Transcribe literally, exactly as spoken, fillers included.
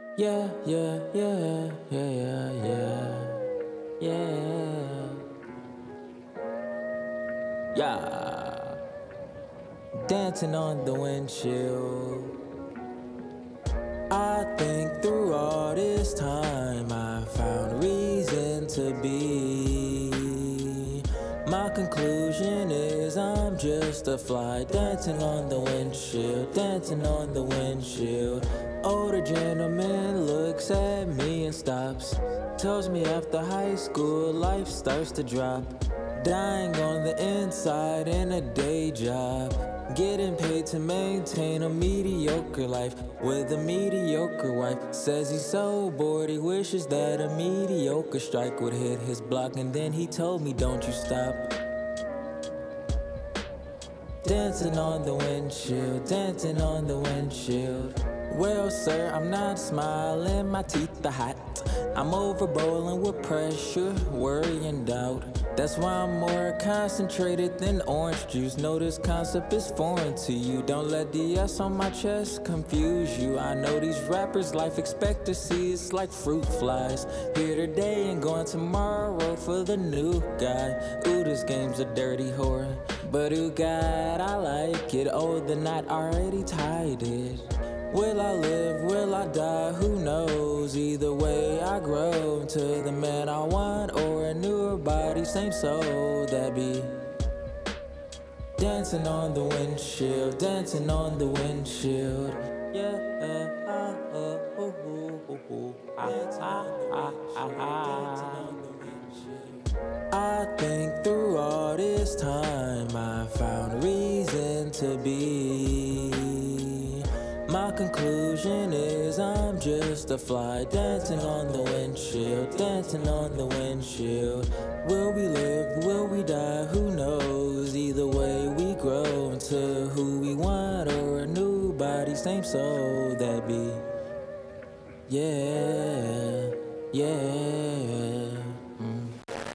Yeah, yeah, yeah, yeah, yeah, yeah, yeah, yeah. Dancing on the windshield. I think through all this time I found reason to be. My conclusion is I'm just a fly dancing on the windshield, dancing on the windshield. Older gentleman looks at me and stops. Tells me after high school life starts to drop. Dying on the inside in a day job. Getting paid to maintain a mediocre life with a mediocre wife. Says he's so bored, he wishes that a mediocre strike would hit his block. And then he told me, don't you stop. Dancing on the windshield, dancing on the windshield. Well, sir, I'm not smiling, my teeth are hot. I'm over bowling with pressure, worry and doubt. That's why I'm more concentrated than orange juice. Know this concept is foreign to you. Don't let the S on my chest confuse you. I know these rappers' life expectancy is like fruit flies. Here today and going tomorrow for the new guy. Ooh, this game's a dirty whore. But ooh, God, I like it. Oh, the knot already tied it. Will I live, will I die, who knows? Either way I grow to the man I want or a newer body, same soul that be dancing on the windshield, dancing on the windshield. Yeah, ah, oh, oh, oh, oh, oh. Ah, ah, ah, ah, ah. I think through all this time I found reason to be. My conclusion is I'm just a fly dancing on the windshield, dancing on the windshield. Will we live, will we die, who knows? Either way we grow into who we want or a new body, same soul that be. Yeah, yeah.